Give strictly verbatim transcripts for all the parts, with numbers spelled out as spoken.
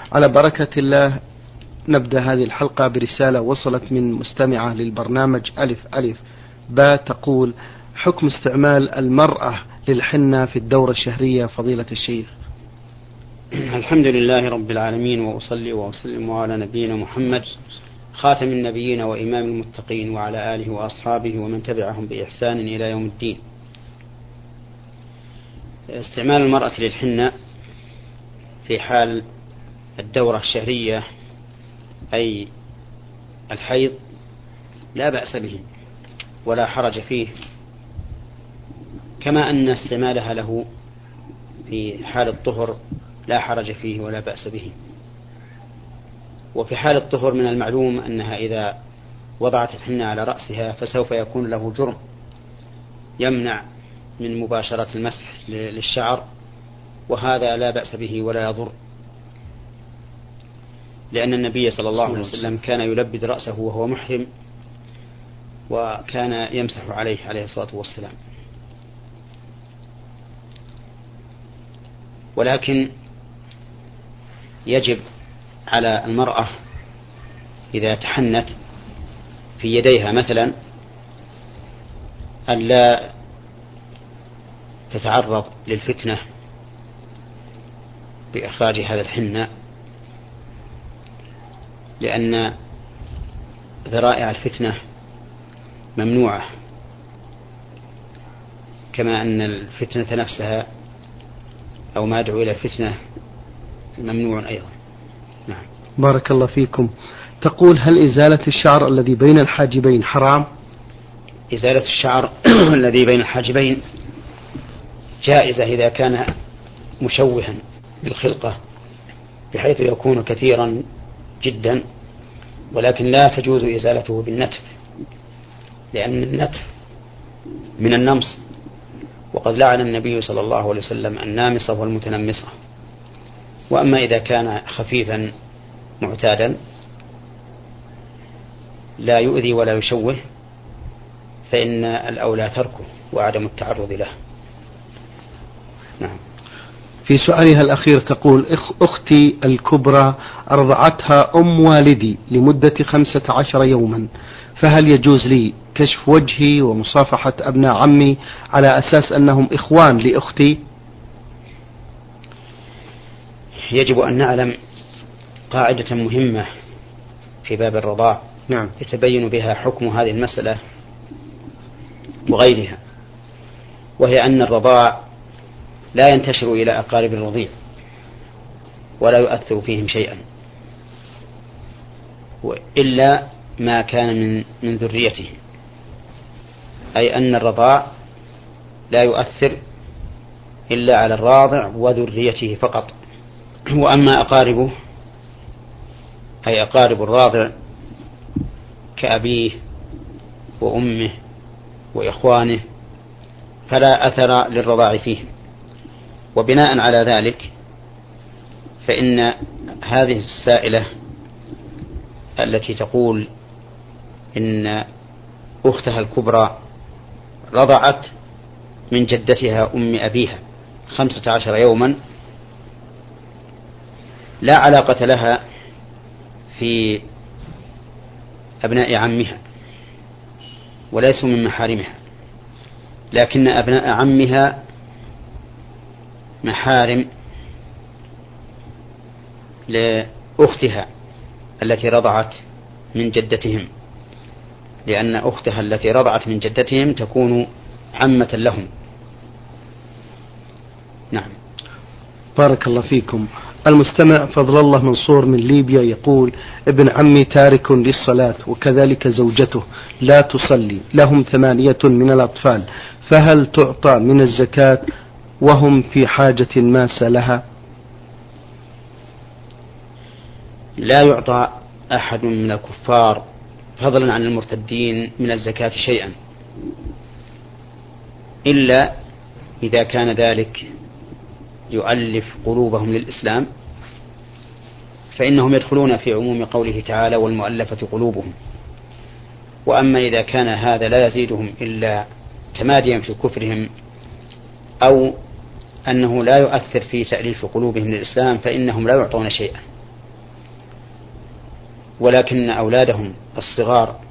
على بركة الله نبدأ هذه الحلقة برسالة وصلت من مستمعة للبرنامج ألف ألف با تقول: حكم استعمال المرأة للحنة في الدورة الشهرية فضيلة الشيخ. الحمد لله رب العالمين، وأصلي وأسلم على نبينا محمد خاتم النبيين وإمام المتقين وعلى آله وأصحابه ومن تبعهم بإحسان إلى يوم الدين. استعمال المرأة للحنة في حال الدورة الشهرية أي الحيض لا بأس به ولا حرج فيه، كما أن استعمالها له في حال الطهر لا حرج فيه ولا بأس به. وفي حال الطهر من المعلوم أنها إذا وضعت الحنة على رأسها فسوف يكون له جرم يمنع من مباشرة المسح للشعر، وهذا لا بأس به ولا يضر، لأن النبي صلى الله عليه وسلم كان يلبد رأسه وهو محرم وكان يمسح عليه عليه الصلاة والسلام. ولكن يجب على المرأة إذا تحنت في يديها مثلا أن لا تتعرض للفتنة بإخراج هذا الحنة، لأن ذرائع الفتنة ممنوعة، كما أن الفتنة نفسها أو ما يدعو إلى الفتنة ممنوع أيضا. نعم. بارك الله فيكم. تقول: هل إزالة الشعر الذي بين الحاجبين حرام؟ إزالة الشعر الذي بين الحاجبين جائزة إذا كان مشوها بالخلقة بحيث يكون كثيرا جدا، ولكن لا تجوز إزالته بالنتف، لأن النتف من النمص، وقد لعن النبي صلى الله عليه وسلم النامصة والمتنمصة. وأما إذا كان خفيفا معتادا لا يؤذي ولا يشوه فإن الأولى تركه وعدم التعرض له. نعم. في سؤالها الأخير تقول: أختي الكبرى أرضعتها أم والدي لمدة خمسة عشر يوما، فهل يجوز لي كشف وجهي ومصافحة أبناء عمي على أساس أنهم إخوان لأختي؟ يجب أن نعلم قاعدة مهمة في باب الرضاع نعم. يتبين بها حكم هذه المسألة وغيرها، وهي أن الرضاع لا ينتشر إلى أقارب الرضيع ولا يؤثر فيهم شيئا إلا ما كان من من ذريته، أي أن الرضاع لا يؤثر إلا على الراضع وذريته فقط. وأما أقاربه أي أقارب الراضع كأبيه وأمه وإخوانه فلا أثر للرضاع فيه. وبناء على ذلك فإن هذه السائلة التي تقول إن أختها الكبرى رضعت من جدتها أم أبيها خمسة عشر يوما لا علاقة لها في أبناء عمها وليسوا من محارمها، لكن أبناء عمها محارم لأختها التي رضعت من جدتهم، لأن أختها التي رضعت من جدتهم تكون عمة لهم. نعم. بارك الله فيكم. المستمع فضل الله منصور من ليبيا يقول: ابن عمي تارك للصلاة وكذلك زوجته لا تصلي، لهم ثمانية من الأطفال، فهل تعطى من الزكاة وهم في حاجة ماسة لها؟ لا يعطى أحد من الكفار فضلا عن المرتدين من الزكاة شيئا، إلا إذا كان ذلك يؤلف قلوبهم للإسلام، فإنهم يدخلون في عموم قوله تعالى: والمؤلفة قلوبهم. وأما إذا كان هذا لا يزيدهم إلا تماديا في كفرهم أو أنه لا يؤثر في تأليف قلوبهم للإسلام فإنهم لا يعطون شيئا. ولكن أولادهم الصغار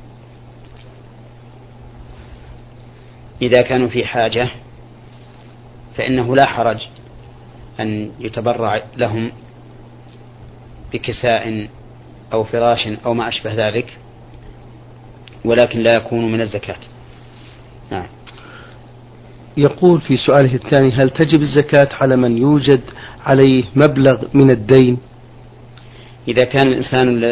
إذا كانوا في حاجة فإنه لا حرج أن يتبرع لهم بكساء أو فراش أو ما أشبه ذلك، ولكن لا يكون من الزكاة. نعم. يقول في سؤاله الثاني: هل تجب الزكاة على من يوجد عليه مبلغ من الدين؟ إذا كان الإنسان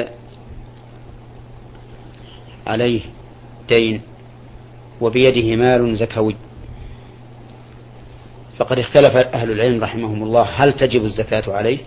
عليه دين وبيده مال زكوي فقد اختلف أهل العلم رحمهم الله هل تجب الزكاة عليه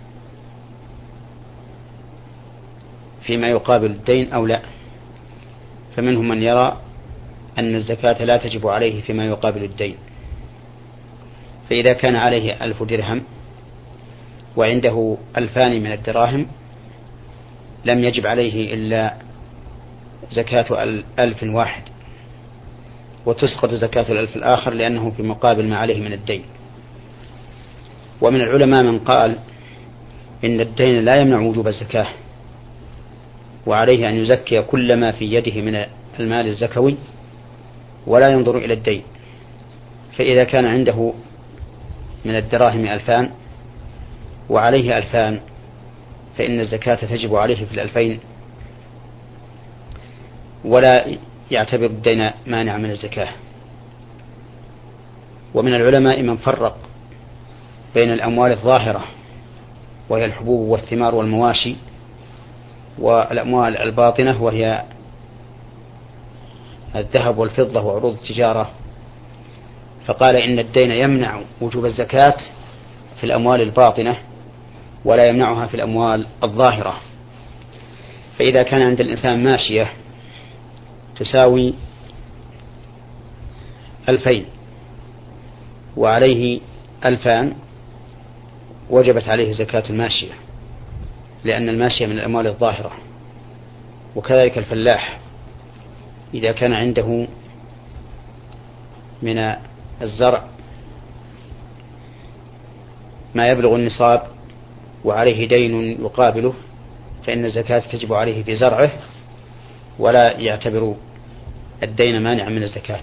فيما يقابل الدين أو لا. فمنهم من يرى أن الزكاة لا تجب عليه فيما يقابل الدين، فإذا كان عليه ألف درهم وعنده ألفان من الدراهم لم يجب عليه إلا زكاة ألف واحد، وتسقط زكاة الألف الآخر لأنه في مقابل ما عليه من الدين. ومن العلماء من قال إن الدين لا يمنع وجوب الزكاة، وعليه أن يزكي كل ما في يده من المال الزكوي ولا ينظر إلى الدين. فإذا كان عنده من الدراهم ألفان وعليه ألفان فإن الزكاة تجب عليه في الألفين ولا يعتبر الدين مانع من الزكاة. ومن العلماء من فرق بين الأموال الظاهرة وهي الحبوب والثمار والمواشي والأموال الباطنة وهي الذهب والفضة وعروض التجارة، فقال إن الدين يمنع وجوب الزكاة في الأموال الباطنة ولا يمنعها في الأموال الظاهرة. فإذا كان عند الإنسان ماشية تساوي ألفين وعليه ألفان وجبت عليه زكاة الماشية لأن الماشية من الأموال الظاهرة. وكذلك الفلاح إذا كان عنده من الزرع ما يبلغ النصاب وعليه دين يقابله فإن الزكاة تجب عليه في زرعه ولا يعتبر الدين مانعا من الزكاة.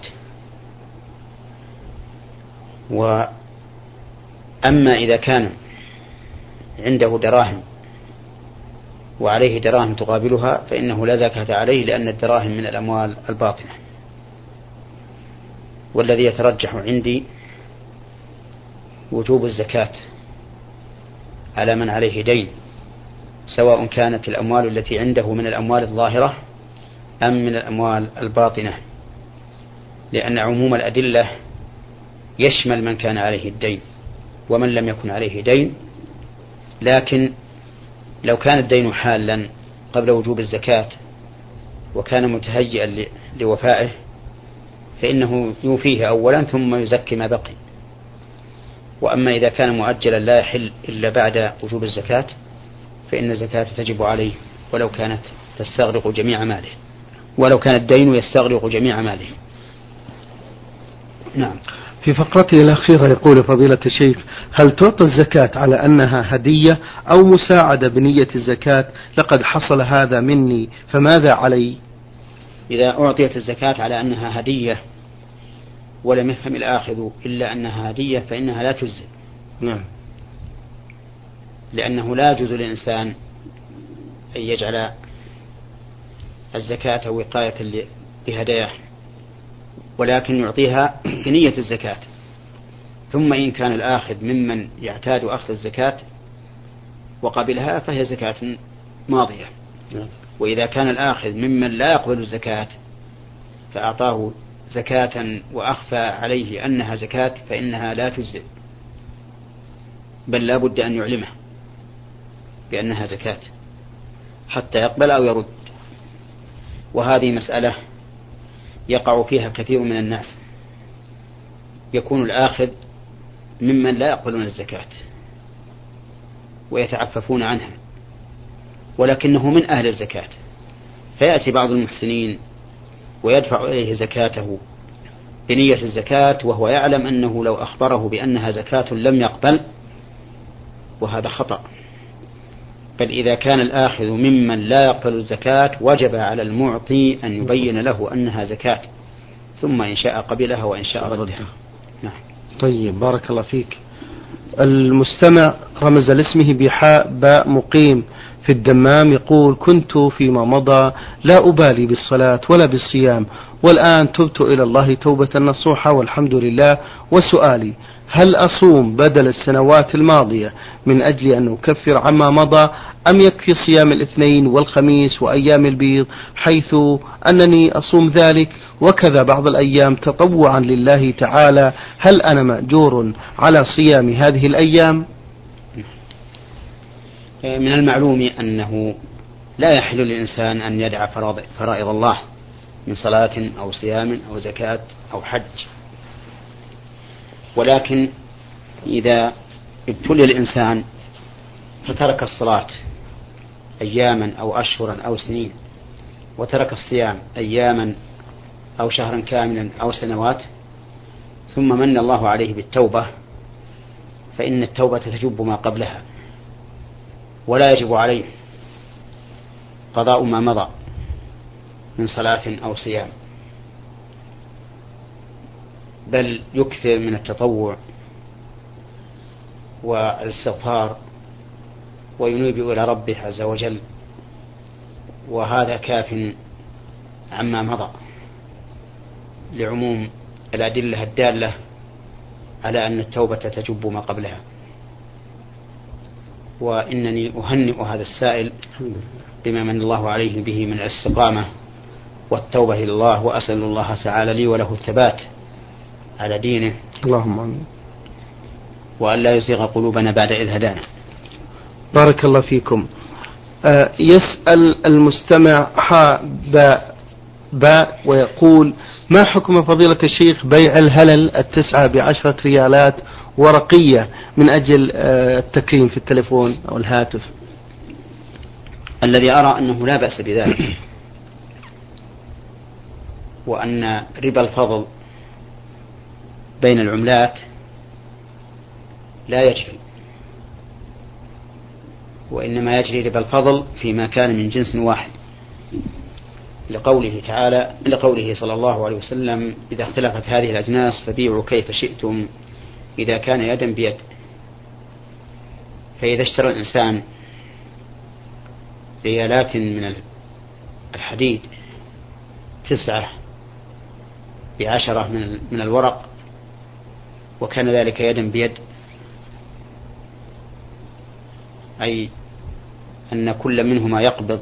وأما إذا كان عنده دراهم وعليه دراهم تقابلها فإنه لا زكاة عليه لأن الدراهم من الأموال الباطنة. والذي يترجح عندي وجوب الزكاة على من عليه دين سواء كانت الأموال التي عنده من الأموال الظاهرة أم من الأموال الباطنة، لأن عموم الأدلة يشمل من كان عليه الدين ومن لم يكن عليه دين. لكن لو كان الدين حالا قبل وجوب الزكاة وكان متهيئا لوفائه فإنه يوفيه أولا ثم يزكي ما بقي. وأما إذا كان مؤجلا لا يحل إلا بعد وجوب الزكاة فإن الزكاة تجب عليه ولو كانت تستغرق جميع ماله، ولو كان الدين يستغرق جميع ماله. نعم. في فقرته الأخيرة يقول فضيلة الشيخ: هل تعطى الزكاة على أنها هدية أو مساعدة بنية الزكاة؟ لقد حصل هذا مني فماذا علي؟ إذا أعطيت الزكاة على أنها هدية ولم يفهم الآخذ إلا أنها هدية فإنها لا تجزي. نعم. لأنه لا يجوز للإنسان أن يجعل الزكاة وقاية لهداياه، ولكن يعطيها بنية الزكاة. ثم إن كان الآخذ ممن يعتاد أخذ الزكاة وقبلها فهي زكاة ماضية. وإذا كان الآخذ ممن لا يقبل الزكاة فأعطاه زكاة وأخفى عليه أنها زكاة فإنها لا تجزئ، بل لا بد أن يعلمه بأنها زكاة حتى يقبل أو يرد. وهذه مسألة يقع فيها كثير من الناس، يكون الآخذ ممن لا يقبلون الزكاة ويتعففون عنها ولكنه من أهل الزكاة، فيأتي بعض المحسنين ويدفع إليه زكاته بنية الزكاة وهو يعلم أنه لو أخبره بأنها زكاة لم يقبل، وهذا خطأ. بل إذا كان الآخذ ممن لا يقبل الزكاة وجب على المعطي أن يبين له أنها زكاة، ثم إن شاء قبلها وإن شاء ردها. نعم. طيب بارك الله فيك. المستمع رمز لاسمه بحاء باء مقيم في الدمام، يقول: كنت فيما مضى لا أبالي بالصلاة ولا بالصيام، والآن تبت إلى الله توبة نصوحة والحمد لله، وسؤالي: هل أصوم بدل السنوات الماضية من أجل أن أكفر عما مضى، أم يكفي صيام الاثنين والخميس وأيام البيض، حيث أنني أصوم ذلك وكذا بعض الأيام تطوعا لله تعالى؟ هل أنا مأجور على صيام هذه الأيام؟ من المعلوم أنه لا يحل للإنسان أن يدع فرائض الله من صلاة أو صيام أو زكاة أو حج، ولكن إذا ابتلي الإنسان فترك الصلاة أياما أو أشهرا أو سنين، وترك الصيام أياما أو شهرا كاملا أو سنوات، ثم من الله عليه بالتوبة، فإن التوبة تجب ما قبلها، ولا يجب عليه قضاء ما مضى من صلاة أو صيام، بل يكثر من التطوع والاستغفار وينيب إلى ربه عز وجل، وهذا كاف عما مضى لعموم الأدلة الدالة على أن التوبة تجب ما قبلها. وإنني أهنئ هذا السائل بما من الله عليه به من الاستقامة والتوبة إلى الله، وأسأل الله تعالى لي وله الثبات على دينه، اللهم آمين، وأن لا يزيغ قلوبنا بعد إذ هدانا. بارك الله فيكم. آه يسأل المستمع حاء باء باء ويقول: ما حكم فضيلة الشيخ بيع الهلل التسعة بعشرة ريالات ورقية من أجل آه التكريم في التلفون أو الهاتف؟ الذي أرى أنه لا بأس بذلك، وأن ربا الفضل بين العملات لا يجري، وإنما يجري ربا الفضل فيما كان من جنس واحد، لقوله تعالى لقوله صلى الله عليه وسلم: إذا اختلفت هذه الأجناس فبيعوا كيف شئتم إذا كان يدا بيد. فإذا اشترى الإنسان ريالات من الحديد تسعة بعشرة من الورق، وكان ذلك يدا بيد، أي أن كل منهما يقبض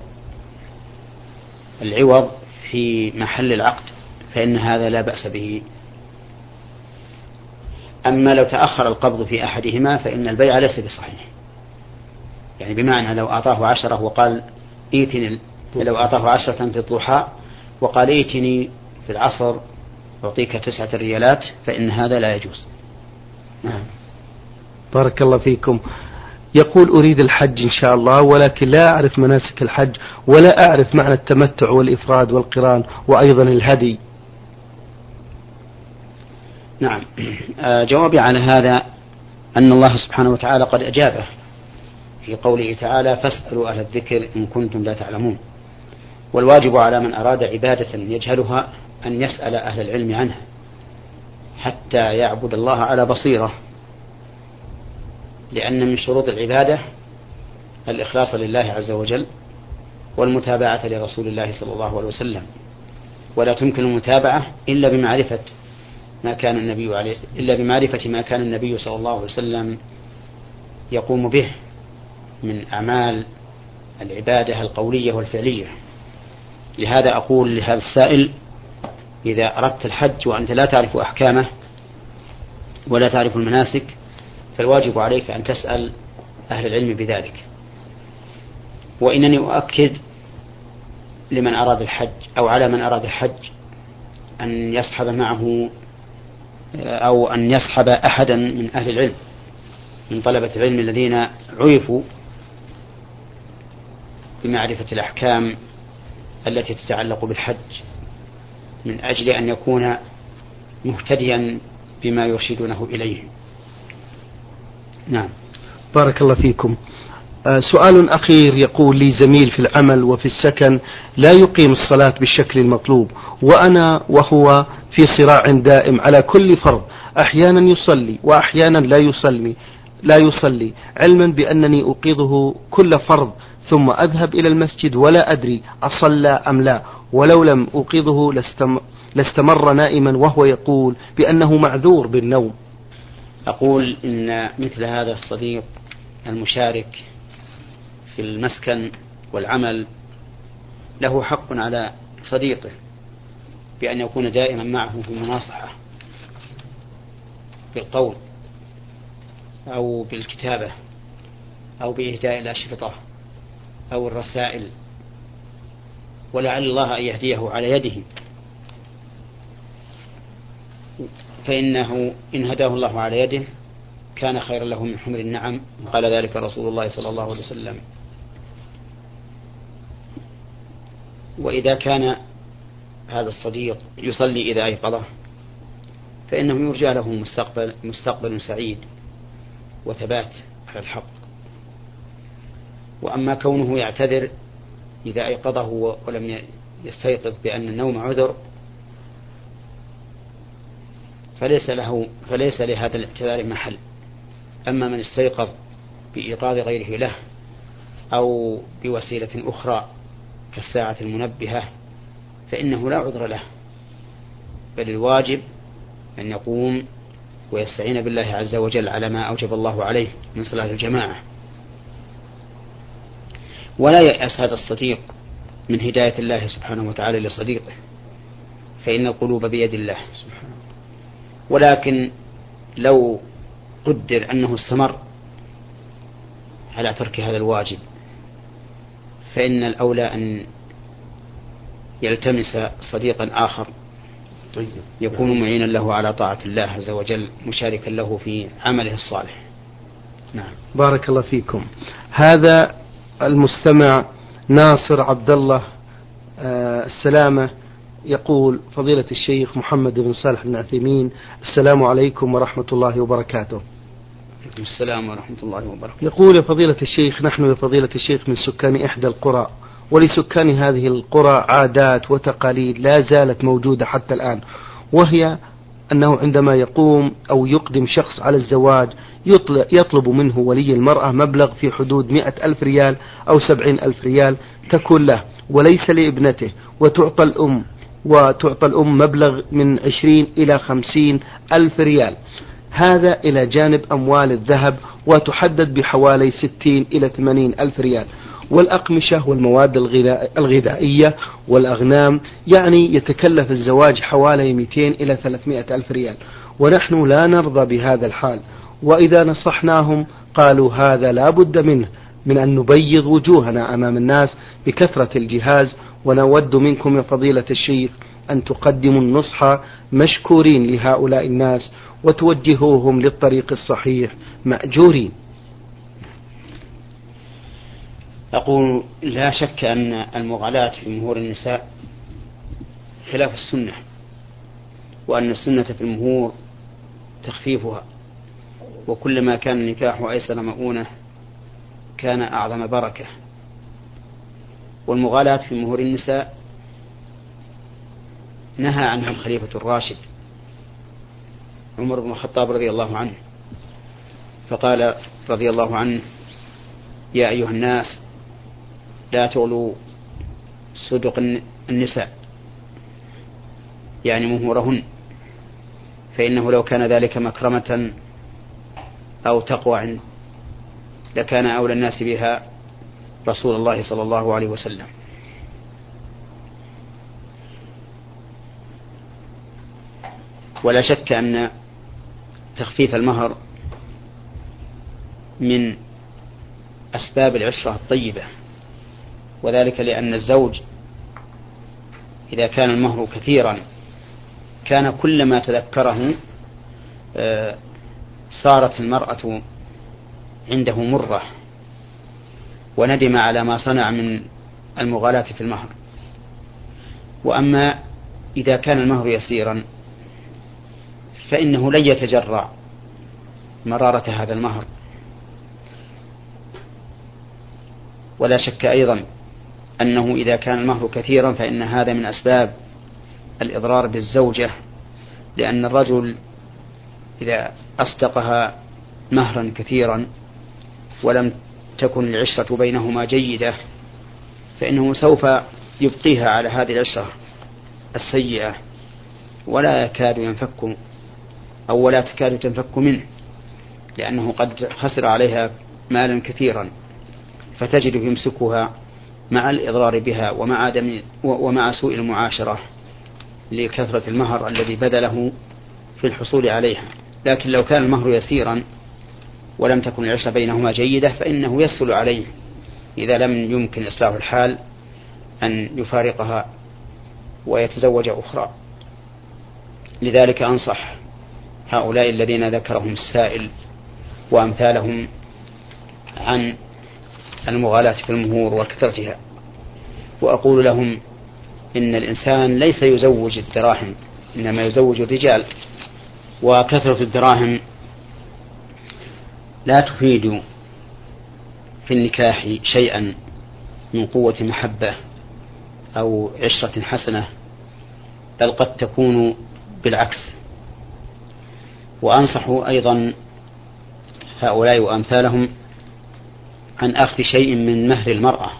العوض في محل العقد، فإن هذا لا بأس به. أما لو تأخر القبض في أحدهما فإن البيع ليس بصحيح، يعني بمعنى لو أعطاه عشرة وقال إيتني، لو أعطاه عشرة في الضحى وقال إيتني في العصر أعطيك تسعة ريالات، فإن هذا لا يجوز. نعم. بارك الله فيكم. يقول: أريد الحج إن شاء الله، ولكن لا أعرف مناسك الحج، ولا أعرف معنى التمتع والإفراد والقران وأيضا الهدي. نعم. جوابي على هذا أن الله سبحانه وتعالى قد أجابه في قوله تعالى: فاسألوا أهل الذكر إن كنتم لا تعلمون. والواجب على من أراد عبادة يجهلها أن يسأل أهل العلم عنها حتى يعبد الله على بصيرة، لأن من شروط العبادة الإخلاص لله عز وجل والمتابعة لرسول الله صلى الله عليه وسلم، ولا تمكن المتابعة إلا بمعرفة ما كان النبي عليه إلا بمعرفة ما كان النبي صلى الله عليه وسلم يقوم به من أعمال العبادة القولية والفعلية. لهذا أقول لهذا السائل: إذا أردت الحج وأنت لا تعرف أحكامه ولا تعرف المناسك، فالواجب عليك أن تسأل أهل العلم بذلك. وإنني أؤكد لمن أراد الحج أو على من أراد الحج أن يصحب معه أو أن يصحب أحدا من أهل العلم من طلبة العلم الذين عرفوا بمعرفة الأحكام التي تتعلق بالحج، من أجل أن يكون مهتديا بما يرشدونه إليه. نعم. بارك الله فيكم. سؤال أخير، يقول لي زميل في العمل وفي السكن لا يقيم الصلاة بالشكل المطلوب، وأنا وهو في صراع دائم على كل فرض، أحيانا يصلي وأحيانا لا يصلي لا يصلي علما بأنني أوقظه كل فرض ثم أذهب إلى المسجد ولا أدري أصلى أم لا، ولو لم أوقظه لاستم لاستمر نائما، وهو يقول بأنه معذور بالنوم. أقول إن مثل هذا الصديق المشارك في المسكن والعمل له حق على صديقه بأن يكون دائما معه في المناصحة بالقول أو بالكتابة أو بإهداء الأشرطة أو الرسائل، ولعل الله أن يهديه على يده، فإنه إن هداه الله على يده كان خيرا له من حمر النعم، قال ذلك رسول الله صلى الله عليه وسلم. وإذا كان هذا الصديق يصلي إذا أيقظه فإنه يرجى له مستقبل, مستقبل سعيد وثبات على الحق. وأما كونه يعتذر إذا أيقظه ولم يستيقظ بأن النوم عذر فليس له فليس لهذا الاعتذار محل. أما من استيقظ بإيقاظ غيره له أو بوسيلة أخرى كالساعة المنبهة فإنه لا عذر له، بل الواجب أن يقوم ويستعين بالله عز وجل على ما أوجب الله عليه من صلاة الجماعة. ولا يأس هذا الصديق من هداية الله سبحانه وتعالى لصديقه، فإن القلوب بيد الله سبحانه. ولكن لو قدر أنه استمر على ترك هذا الواجب فإن الأولى أن يلتمس صديقا آخر يكون معينا له على طاعة الله عز وجل، مشاركا له في عمله الصالح. نعم، بارك الله فيكم. هذا المستمع ناصر عبد الله آه السلامة يقول: فضيلة الشيخ محمد بن صالح بن عثيمين، السلام عليكم ورحمة الله وبركاته. السلام ورحمة الله وبركاته. يقول: يا فضيلة الشيخ، نحن يا فضيلة الشيخ من سكان إحدى القرى، ولسكان هذه القرى عادات وتقاليد لا زالت موجودة حتى الآن، وهي أنه عندما يقوم أو يقدم شخص على الزواج يطلب منه ولي المرأة مبلغ في حدود مئة ألف ريال أو سبعين ألف ريال تكون له وليس لابنته، وتعطى الأم وتعطى الأم مبلغ من عشرين إلى خمسين ألف ريال، هذا إلى جانب أموال الذهب وتحدد بحوالي ستين إلى ثمانين ألف ريال، والأقمشة والمواد الغذائية والأغنام، يعني يتكلف الزواج حوالي مئتين إلى ثلاثمئة ألف ريال، ونحن لا نرضى بهذا الحال، وإذا نصحناهم قالوا هذا لا بد منه من أن نبيض وجوهنا أمام الناس بكثرة الجهاز، ونود منكم يا فضيلة الشيخ أن تقدموا النصح مشكورين لهؤلاء الناس وتوجهوهم للطريق الصحيح مأجورين. أقول: لا شك أن المغالاة في مهور النساء خلاف السنة، وأن السنة في المهور تخفيفها، وكلما كان النكاح أيسر مؤونة كان أعظم بركة. والمغالاة في مهور النساء نهى عنها الخليفة الراشد عمر بن الخطاب رضي الله عنه، فقال رضي الله عنه: يا أيها الناس لا تغلوا صدق النساء، يعني مهورهن، فإنه لو كان ذلك مكرمة أو تقوى لكان أولى الناس بها رسول الله صلى الله عليه وسلم. ولا شك أن تخفيف المهر من أسباب العشرة الطيبة، وذلك لأن الزوج إذا كان المهر كثيرا كان كلما تذكره صارت المرأة عنده مرة وندم على ما صنع من المغالاة في المهر. وأما إذا كان المهر يسيرا فإنه لن يتجرع مرارة هذا المهر، ولا شك أيضا أنه إذا كان المهر كثيرا فإن هذا من أسباب الإضرار بالزوجة، لأن الرجل إذا أصدقها مهرا كثيرا ولم تكن العشرة بينهما جيدة فإنه سوف يبقيها على هذه العشرة السيئة ولا يكاد ينفك أو ولا تكاد تنفك منه، لأنه قد خسر عليها مالا كثيرا، فتجد يمسكها مع الإضرار بها ومع, دم ومع سوء المعاشرة لكثرة المهر الذي بذله في الحصول عليها. لكن لو كان المهر يسيرا ولم تكن العشرة بينهما جيدة فإنه يسهل عليه إذا لم يمكن إصلاح الحال أن يفارقها ويتزوج أخرى. لذلك أنصح هؤلاء الذين ذكرهم السائل وأمثالهم عن المغالاة في المهور وكثرتها، وأقول لهم إن الإنسان ليس يزوج الدراهم إنما يزوج الرجال، وكثرة الدراهم لا تفيد في النكاح شيئا من قوة محبة أو عشرة حسنة، بل قد تكون بالعكس. وأنصح أيضا هؤلاء وأمثالهم عن أخذ شيء من مهر المرأة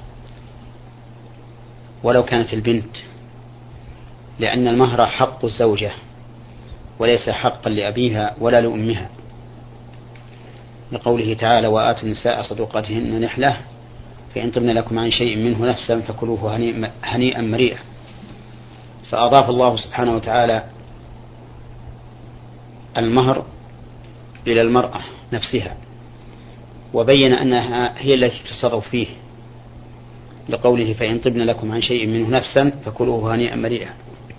ولو كانت البنت، لأن المهر حق الزوجة وليس حقا لأبيها ولا لأمها، لقوله تعالى وآتوا النساء صدقاتهن نحلة فإن طبن لكم عن شيء منه نفسا فكلوه هنيئا مريئا. فأضاف الله سبحانه وتعالى المهر إلى المرأة نفسها وبين أنها هي التي تتصرف فيه، لقوله فإن طبن لكم عن شيء منه نفسا فكلوه هنيئا مريئا.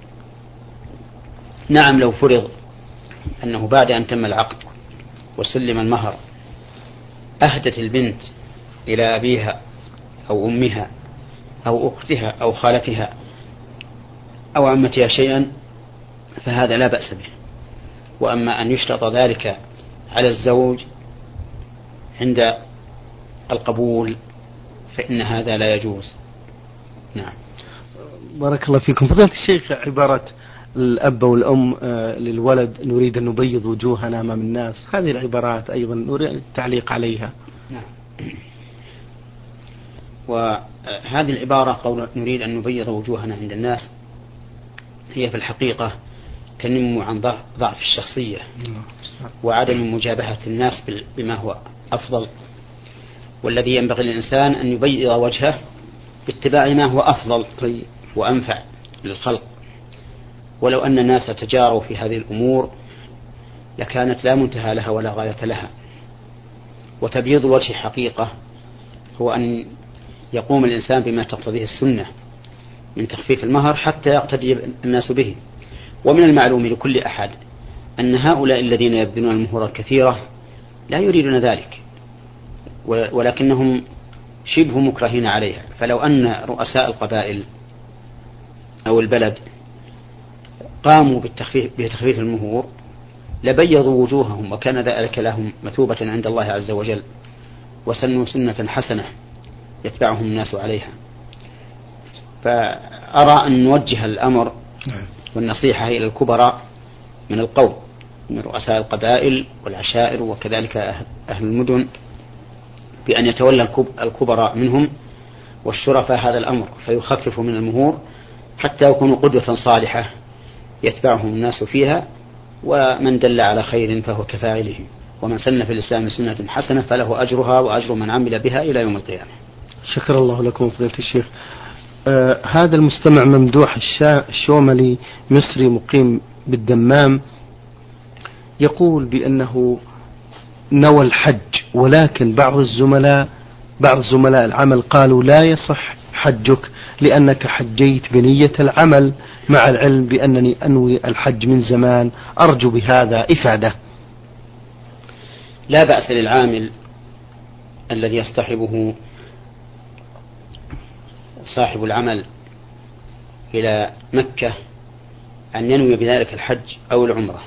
نعم لو فرض أنه بعد أن تم العقد وسلم المهر أهدت البنت إلى أبيها أو أمها أو أختها أو خالتها أو عمتها شيئا فهذا لا بأس به. وأما أن يشترط ذلك على الزوج عند القبول فإن هذا لا يجوز. نعم. بارك الله فيكم. فضيلة الشيخ، عبارة الأب والأم للولد نريد أن نبيض وجوهنا أمام الناس، هذه العبارات أيضا نريد التعليق عليها. نعم. وهذه العبارة قول نريد أن نبيض وجوهنا عند الناس هي في الحقيقة تنم عن ضعف الشخصية وعدم مجابهة الناس بما هو أفضل، والذي ينبغي للإنسان أن يبيض وجهه باتباع ما هو أفضل وأنفع للخلق. ولو أن الناس تجاروا في هذه الأمور لكانت لا منتهى لها ولا غاية لها. وتبييض الوجه حقيقة هو أن يقوم الإنسان بما تقتضيه السنة من تخفيف المهر حتى يقتدي الناس به. ومن المعلوم لكل أحد أن هؤلاء الذين يبذلون المهور الكثيرة لا يريدون ذلك، ولكنهم شبه مكرهين عليها. فلو أن رؤساء القبائل أو البلد قاموا بالتخفيف بتخفيف المهور لبيضوا وجوههم وكان ذلك لهم مثوبة عند الله عز وجل، وسنوا سنة حسنة يتبعهم الناس عليها. فأرى أن نوجه الأمر والنصيحة إلى الكبراء من القوم من رؤساء القبائل والعشائر وكذلك أهل المدن بأن يتولى الكبراء منهم والشرفاء هذا الأمر فيخففوا من المهور حتى يكونوا قدوة صالحة يتبعهم الناس فيها، ومن دل على خير فهو كفاعله، ومن سن في الإسلام سنة حسنة فله أجرها وأجر من عمل بها إلى يوم القيامة. شكر الله لكم فضيلة الشيخ. آه هذا المستمع ممدوح الشوملي مصري مقيم بالدمام يقول بأنه نوى الحج، ولكن بعض الزملاء بعض زملاء العمل قالوا لا يصح حجك لأنك حجيت بنية العمل، مع العلم بأنني أنوي الحج من زمان، أرجو بهذا إفادة. لا بأس للعامل الذي يصطحبه صاحب العمل إلى مكة أن ينوي بذلك الحج أو العمرة،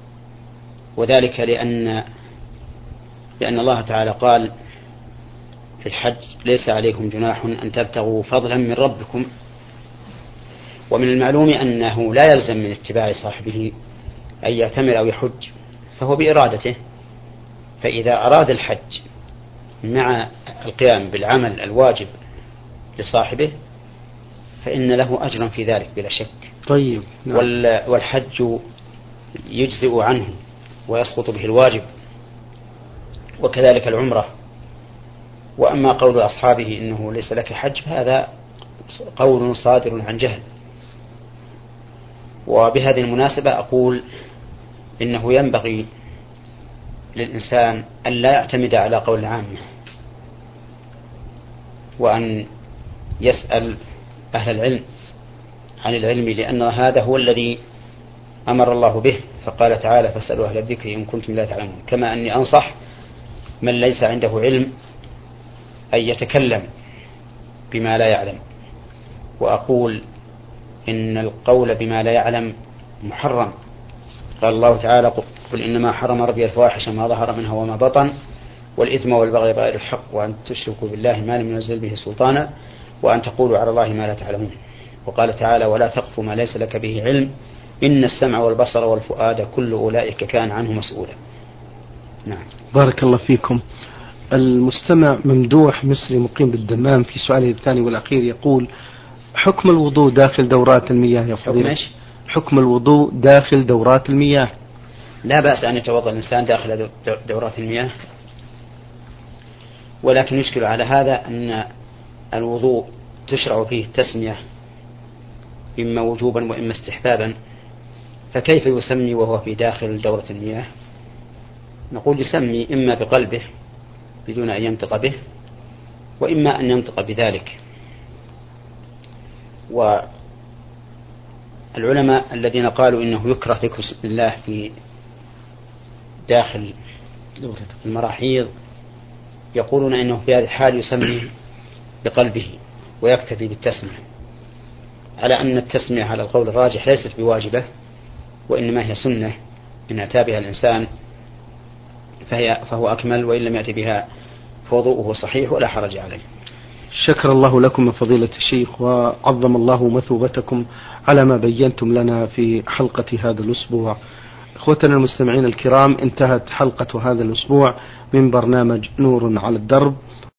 وذلك لأن لأن الله تعالى قال في الحج ليس عليكم جناح أن تبتغوا فضلا من ربكم. ومن المعلوم أنه لا يلزم من اتباع صاحبه أن يعتمر أو يحج، فهو بإرادته، فإذا أراد الحج مع القيام بالعمل الواجب لصاحبه فإن له أجرا في ذلك بلا شك. طيب. نعم. والحج يجزئ عنه ويسقط به الواجب، وكذلك العمرة. وأما قول أصحابه إنه ليس لك حج فهذا قول صادر عن جهل. وبهذه المناسبة أقول إنه ينبغي للإنسان أن لا يعتمد على قول العامة، وأن يسأل أهل العلم عن العلم، لأن هذا هو الذي أمر الله به، فقال تعالى فاسألوا أهل الذكر إن كنتم لا تعلمون. كما أني أنصح من ليس عنده علم أن يتكلم بما لا يعلم، وأقول إن القول بما لا يعلم محرم. قال الله تعالى قل إنما حرم ربي الفواحش ما ظهر منها وما بطن والإثم والبغي بغير الحق وأن تشركوا بالله ما لم ينزل به سلطانا وأن تقولوا على الله ما لا تعلمون. وقال تعالى ولا تقف ما ليس لك به علم إن السمع والبصر والفؤاد كل أولئك كان عنه مسؤولا. نعم. بارك الله فيكم. المستمع ممدوح مصري مقيم بالدمام في سؤاله الثاني والأخير يقول حكم الوضوء داخل دورات المياه يا فضيلة. حكم, حكم الوضوء داخل دورات المياه. لا بأس أن يتوضأ الإنسان داخل دورات المياه، ولكن يشكل على هذا أن الوضوء تشرع فيه التسمية إما وجوبا وإما استحبابا، فكيف يسمي وهو في داخل دورة المياه؟ نقول يسمي إما بقلبه بدون أن ينطق به، وإما أن ينطق بذلك. والعلماء الذين قالوا إنه يكره ذكر اسم الله في داخل المراحيض يقولون إنه في هذه الحال يسمي بقلبه ويكتفي بالتسمية، على أن التسمية على القول الراجح ليست بواجبة، وإنما هي سنة إن أتى بها الإنسان فهي فهو أكمل، وإن لم يأتي بها فوضوءه صحيح ولا حرج عليه. شكر الله لكم من فضيلة الشيخ، وعظم الله مثوبتكم على ما بينتم لنا في حلقة هذا الأسبوع. إخوتنا المستمعين الكرام، انتهت حلقة هذا الأسبوع من برنامج نور على الدرب.